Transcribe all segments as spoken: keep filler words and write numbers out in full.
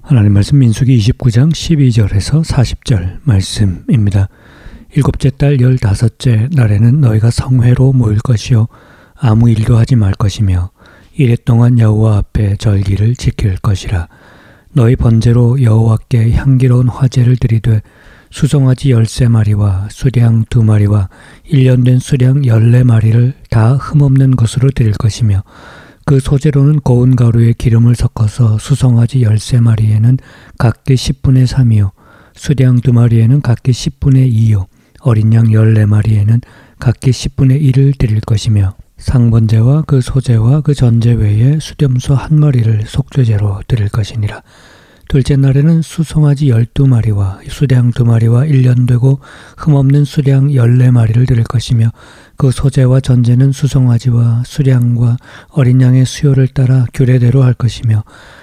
하나님 말씀 민수기 이십구 장 십이 절에서 사십 절 말씀입니다. 일곱째 달 열다섯째 날에는 너희가 성회로 모일 것이요 아무 일도 하지 말 것이며 이래 동안 여호와 앞에 절기를 지킬 것이라. 너희 번제로 여호와께 향기로운 화제를 드리되 수송아지 열세 마리와 수량 두 마리와 일 년 된 수량 열네 마리를 다 흠없는 것으로 드릴 것이며 그 소재로는 고운 가루에 기름을 섞어서 수송아지 열세 마리에는 각기 십분의 삼이요 수량 두 마리에는 각기 십분의 이요 어린 양 열네 마리에는 각기 십분의 일을 드릴 것이며 상번제와 그 소제와 그 전제 외에 수렴소 한 마리를 속죄제로 드릴 것이니라. 둘째 날에는 수송아지 열두 마리와 수량 두 마리와 일 년 되고 흠없는 수량 열네 마리를 드릴 것이며 그 소제와 전제는 수송아지와 수량과 어린 양의 수요를 따라 규례대로 할 것이며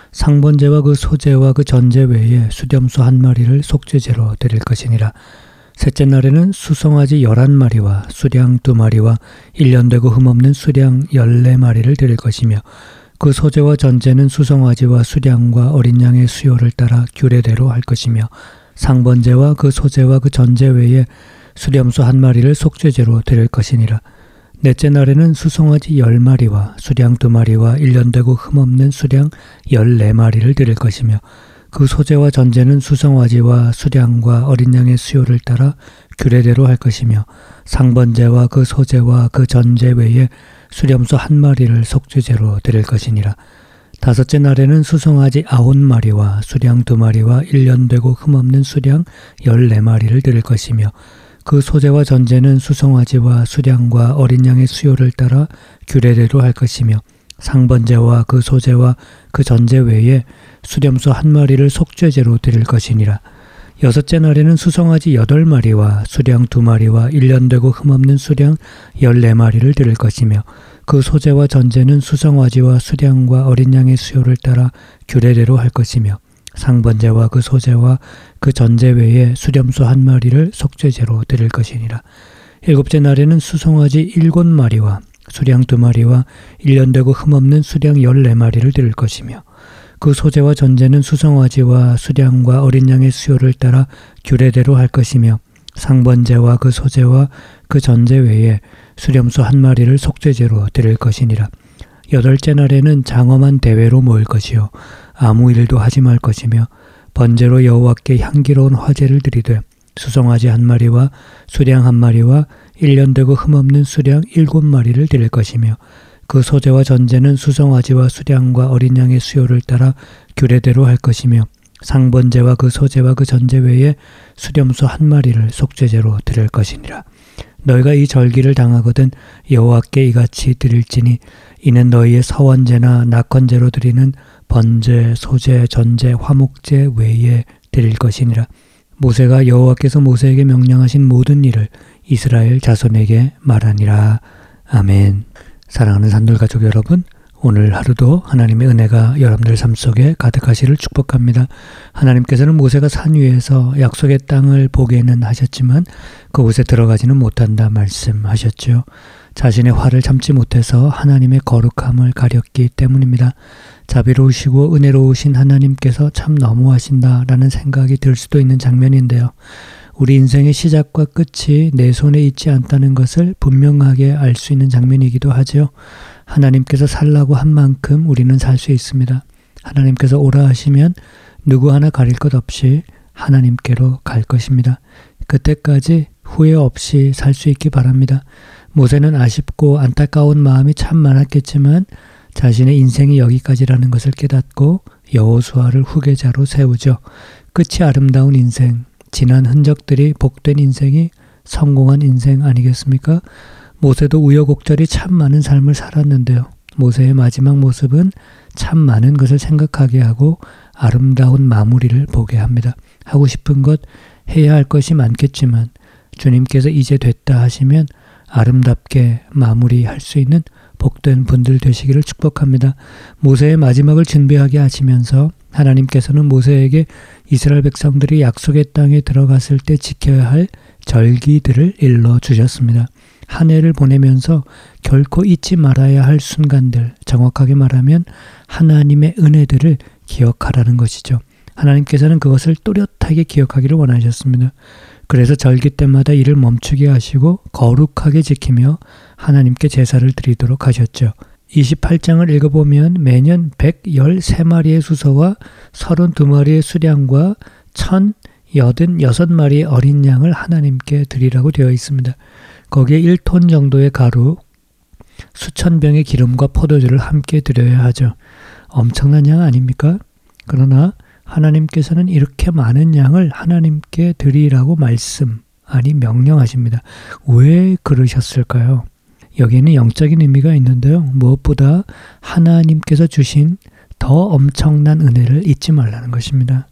상번제와 그 소제와 그 전제 외에 수렴소 한 마리를 속죄제로 드릴 것이니라. 셋째 날에는 수송아지 열한 마리와 수량 두 마리와 일 년 되고 흠없는 수량 열네 마리를 드릴 것이며 그 소제와 전제는 수송아지와 수량과 어린 양의 수요를 따라 규례대로 할 것이며 상번제와 그 소제와 그 전제 외에 수렴소 한 마리를 속죄제로 드릴 것이니라. 넷째 날에는 수송아지 열 마리와 수량 두 마리와 일 년 되고 흠없는 수량 열네 마리를 드릴 것이며 그 소제와 전제는 수송아지와 수량과 어린 양의 수요를 따라 규례대로 할 것이며 상번제와 그 소제와 그 전제 외에 수렴소 한 마리를 속죄제로 드릴 것이니라. 다섯째 날에는 수송아지 아홉 마리와 수량 두 마리와 일 년 되고 흠없는 수량 열네 마리를 드릴 것이며 그 소제와 전제는 수송아지와 수량과 어린 양의 수요를 따라 규례대로 할 것이며 상번제와 그 소제와 그 전제 외에 수렴소 한 마리를 속죄제로 드릴 것이니라. 여섯째 날에는 수송아지 여덟 마리와 수량 두 마리와 일 년 되고 흠없는 수량 열네 마리를 드릴 것이며 그 소제와 전제는 수송아지와 수량과 어린 양의 수요를 따라 규례대로 할 것이며 상번제와 그 소제와 그 전제 외에 수렴소 한 마리를 속죄제로 드릴 것이니라. 일곱째 날에는 수송아지 일곱 마리와 수량 두 마리와 일 년 되고 흠없는 수량 열네 마리를 드릴 것이며 그 소제와 전제는 수송아지와 수량과 어린 양의 수요를 따라 규례대로 할 것이며 상번제와 그 소제와 그 전제 외에 수렴소 한 마리를 속죄제로 드릴 것이니라. 여덟째 날에는 장엄한 대회로 모일 것이요 아무 일도 하지 말 것이며 번제로 여호와께 향기로운 화제를 드리되 수송아지 한 마리와 수량 한 마리와 일 년 되고 흠없는 수량 일곱 마리를 드릴 것이며 그 소제와 전제는 수송아지와 수량과 어린 양의 수요를 따라 규례대로 할 것이며 상번제와 그 소제와 그 전제 외에 수렴소 한 마리를 속죄제로 드릴 것이니라. 너희가 이 절기를 당하거든 여호와께 이같이 드릴지니 이는 너희의 서원제나 낙헌제로 드리는 번제, 소제, 전제, 화목제 외에 드릴 것이니라. 모세가 여호와께서 모세에게 명령하신 모든 일을 이스라엘 자손에게 말하니라. 아멘. 사랑하는 산돌가족 여러분, 오늘 하루도 하나님의 은혜가 여러분들 삶 속에 가득하시를 축복합니다. 하나님께서는 모세가 산 위에서 약속의 땅을 보게는 하셨지만 그곳에 들어가지는 못한다 말씀하셨죠. 자신의 화를 참지 못해서 하나님의 거룩함을 가렸기 때문입니다. 자비로우시고 은혜로우신 하나님께서 참 너무하신다라는 생각이 들 수도 있는 장면인데요. 우리 인생의 시작과 끝이 내 손에 있지 않다는 것을 분명하게 알 수 있는 장면이기도 하죠. 하나님께서 살라고 한 만큼 우리는 살 수 있습니다. 하나님께서 오라 하시면 누구 하나 가릴 것 없이 하나님께로 갈 것입니다. 그때까지 후회 없이 살 수 있기 바랍니다. 모세는 아쉽고 안타까운 마음이 참 많았겠지만 자신의 인생이 여기까지라는 것을 깨닫고 여호수아를 후계자로 세우죠. 끝이 아름다운 인생, 지난 흔적들이 복된 인생이 성공한 인생 아니겠습니까? 모세도 우여곡절이 참 많은 삶을 살았는데요. 모세의 마지막 모습은 참 많은 것을 생각하게 하고 아름다운 마무리를 보게 합니다. 하고 싶은 것, 해야 할 것이 많겠지만 주님께서 이제 됐다 하시면 아름답게 마무리할 수 있는 복된 분들 되시기를 축복합니다. 모세의 마지막을 준비하게 하시면서 하나님께서는 모세에게 이스라엘 백성들이 약속의 땅에 들어갔을 때 지켜야 할 절기들을 일러주셨습니다. 한 해를 보내면서 결코 잊지 말아야 할 순간들, 정확하게 말하면 하나님의 은혜들을 기억하라는 것이죠. 하나님께서는 그것을 또렷하게 기억하기를 원하셨습니다. 그래서 절기 때마다 이를 멈추게 하시고 거룩하게 지키며 하나님께 제사를 드리도록 하셨죠. 이십팔 장을 읽어보면 매년 백십삼 마리의 수소와 삼십이 마리의 수량과 천팔십육 마리의 어린 양을 하나님께 드리라고 되어 있습니다. 거기에 일 톤 정도의 가루, 수천 병의 기름과 포도주를 함께 드려야 하죠. 엄청난 양 아닙니까? 그러나 하나님께서는 이렇게 많은 양을 하나님께 드리라고 말씀, 아니 명령하십니다. 왜 그러셨을까요? 여기에는 영적인 의미가 있는데요. 무엇보다 하나님께서 주신 더 엄청난 은혜를 잊지 말라는 것입니다.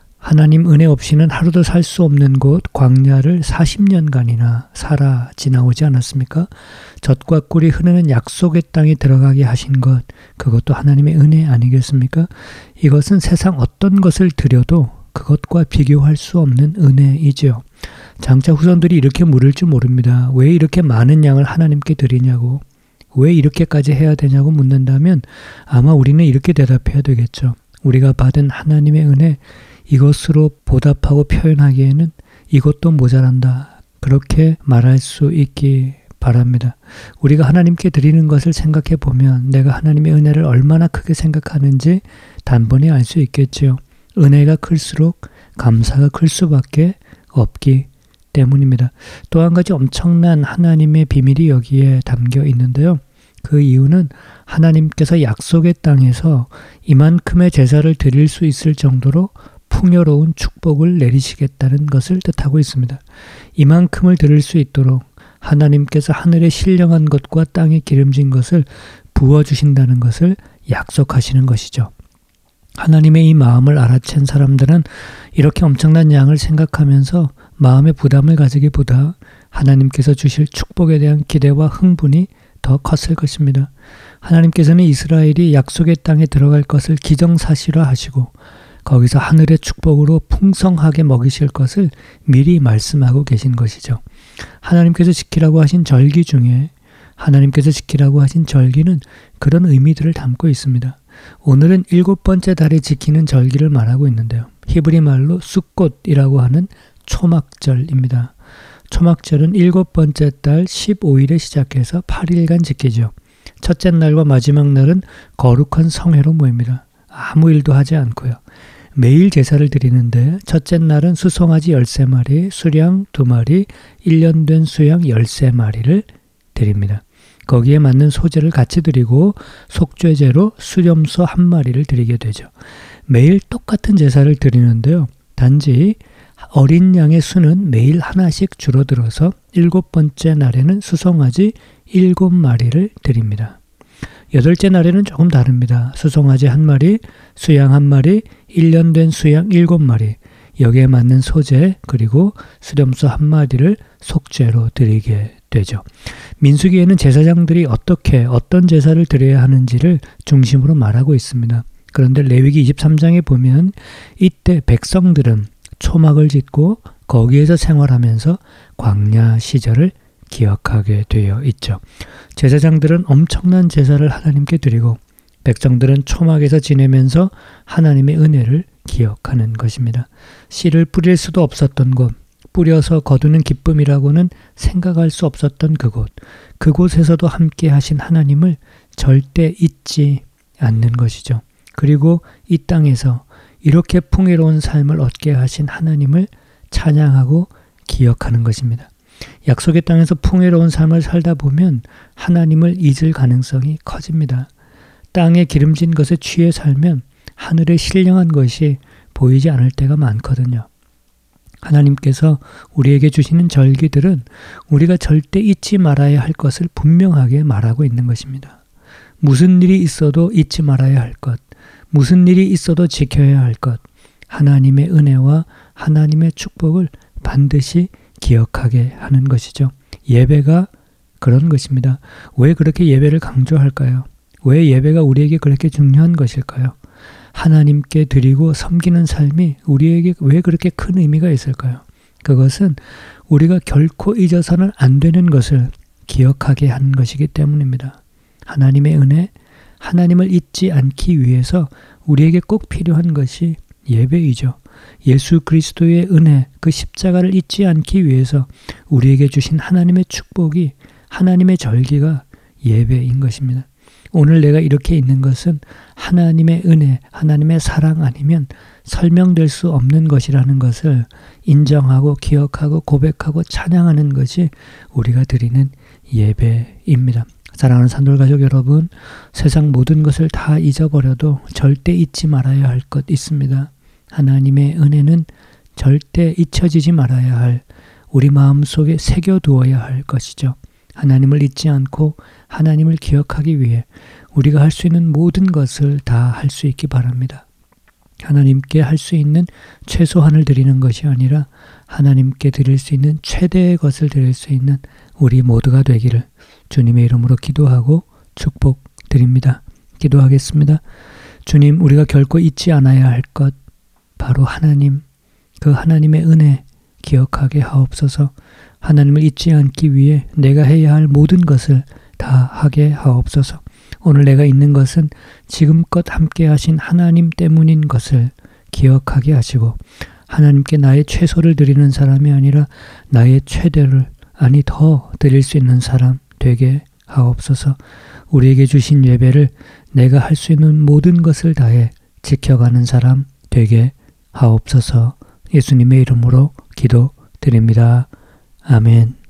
하나님 은혜 없이는 하루도 살 수 없는 곳 광야를 사십 년간이나 살아 지나오지 않았습니까? 젖과 꿀이 흐르는 약속의 땅에 들어가게 하신 것, 그것도 하나님의 은혜 아니겠습니까? 이것은 세상 어떤 것을 드려도 그것과 비교할 수 없는 은혜이죠. 장차 후손들이 이렇게 물을 줄 모릅니다. 왜 이렇게 많은 양을 하나님께 드리냐고, 왜 이렇게까지 해야 되냐고 묻는다면 아마 우리는 이렇게 대답해야 되겠죠. 우리가 받은 하나님의 은혜, 이것으로 보답하고 표현하기에는 이것도 모자란다. 그렇게 말할 수 있기 바랍니다. 우리가 하나님께 드리는 것을 생각해 보면 내가 하나님의 은혜를 얼마나 크게 생각하는지 단번에 알 수 있겠지요. 은혜가 클수록 감사가 클 수밖에 없기 때문입니다. 또 한 가지 엄청난 하나님의 비밀이 여기에 담겨 있는데요. 그 이유는 하나님께서 약속의 땅에서 이만큼의 제사를 드릴 수 있을 정도로 풍요로운 축복을 내리시겠다는 것을 뜻하고 있습니다. 이만큼을 드릴 수 있도록 하나님께서 하늘의 신령한 것과 땅에 기름진 것을 부어주신다는 것을 약속하시는 것이죠. 하나님의 이 마음을 알아챈 사람들은 이렇게 엄청난 양을 생각하면서 마음의 부담을 가지기보다 하나님께서 주실 축복에 대한 기대와 흥분이 더 컸을 것입니다. 하나님께서는 이스라엘이 약속의 땅에 들어갈 것을 기정사실화하시고 거기서 하늘의 축복으로 풍성하게 먹이실 것을 미리 말씀하고 계신 것이죠. 하나님께서 지키라고 하신 절기 중에 하나님께서 지키라고 하신 절기는 그런 의미들을 담고 있습니다. 오늘은 일곱 번째 달에 지키는 절기를 말하고 있는데요. 히브리 말로 숫꽃이라고 하는 초막절입니다. 초막절은 일곱 번째 달 십오 일에 시작해서 팔 일간 지키죠. 첫째 날과 마지막 날은 거룩한 성회로 모입니다. 아무 일도 하지 않고요. 매일 제사를 드리는데 첫째 날은 수송아지 열세 마리, 수량 두 마리, 일 년 된 수양 열세 마리를 드립니다. 거기에 맞는 소재를 같이 드리고 속죄제로 수염소 한 마리를 드리게 되죠. 매일 똑같은 제사를 드리는데요. 단지 어린 양의 수는 매일 하나씩 줄어들어서 일곱 번째 날에는 수송아지 일곱 마리를 드립니다. 여덟째 날에는 조금 다릅니다. 수송아지 한 마리, 수양 한 마리, 일 년 된 수양 일곱 마리, 여기에 맞는 소재 그리고 수렴소 한 마리를 속죄로 드리게 되죠. 민수기에는 제사장들이 어떻게 어떤 제사를 드려야 하는지를 중심으로 말하고 있습니다. 그런데 레위기 이십삼 장에 보면 이때 백성들은 초막을 짓고 거기에서 생활하면서 광야 시절을 기억하게 되어 있죠. 제사장들은 엄청난 제사를 하나님께 드리고 백성들은 초막에서 지내면서 하나님의 은혜를 기억하는 것입니다. 씨를 뿌릴 수도 없었던 곳, 뿌려서 거두는 기쁨이라고는 생각할 수 없었던 그곳, 그곳에서도 함께 하신 하나님을 절대 잊지 않는 것이죠. 그리고 이 땅에서 이렇게 풍요로운 삶을 얻게 하신 하나님을 찬양하고 기억하는 것입니다. 약속의 땅에서 풍요로운 삶을 살다 보면 하나님을 잊을 가능성이 커집니다. 땅에 기름진 것에 취해 살면 하늘의 신령한 것이 보이지 않을 때가 많거든요. 하나님께서 우리에게 주시는 절기들은 우리가 절대 잊지 말아야 할 것을 분명하게 말하고 있는 것입니다. 무슨 일이 있어도 잊지 말아야 할 것, 무슨 일이 있어도 지켜야 할 것, 하나님의 은혜와 하나님의 축복을 반드시 기억하게 하는 것이죠. 예배가 그런 것입니다. 왜 그렇게 예배를 강조할까요? 왜 예배가 우리에게 그렇게 중요한 것일까요? 하나님께 드리고 섬기는 삶이 우리에게 왜 그렇게 큰 의미가 있을까요? 그것은 우리가 결코 잊어서는 안 되는 것을 기억하게 하는 것이기 때문입니다. 하나님의 은혜, 하나님을 잊지 않기 위해서 우리에게 꼭 필요한 것이 예배이죠. 예수 그리스도의 은혜, 그 십자가를 잊지 않기 위해서 우리에게 주신 하나님의 축복이, 하나님의 절기가 예배인 것입니다. 오늘 내가 이렇게 있는 것은 하나님의 은혜, 하나님의 사랑 아니면 설명될 수 없는 것이라는 것을 인정하고 기억하고 고백하고 찬양하는 것이 우리가 드리는 예배입니다. 사랑하는 산돌가족 여러분, 세상 모든 것을 다 잊어버려도 절대 잊지 말아야 할 것 있습니다. 하나님의 은혜는 절대 잊혀지지 말아야 할, 우리 마음속에 새겨두어야 할 것이죠. 하나님을 잊지 않고 하나님을 기억하기 위해 우리가 할 수 있는 모든 것을 다 할 수 있기 바랍니다. 하나님께 할 수 있는 최소한을 드리는 것이 아니라 하나님께 드릴 수 있는 최대의 것을 드릴 수 있는 우리 모두가 되기를 주님의 이름으로 기도하고 축복드립니다. 기도하겠습니다. 주님, 우리가 결코 잊지 않아야 할 것, 바로 하나님, 그 하나님의 은혜 기억하게 하옵소서. 하나님을 잊지 않기 위해 내가 해야 할 모든 것을 다 하게 하옵소서. 오늘 내가 있는 것은 지금껏 함께 하신 하나님 때문인 것을 기억하게 하시고, 하나님께 나의 최소를 드리는 사람이 아니라 나의 최대를, 아니 더 드릴 수 있는 사람 되게 하옵소서. 우리에게 주신 예배를 내가 할 수 있는 모든 것을 다해 지켜가는 사람 되게 하옵소서. 예수님의 이름으로 기도드립니다. 아멘.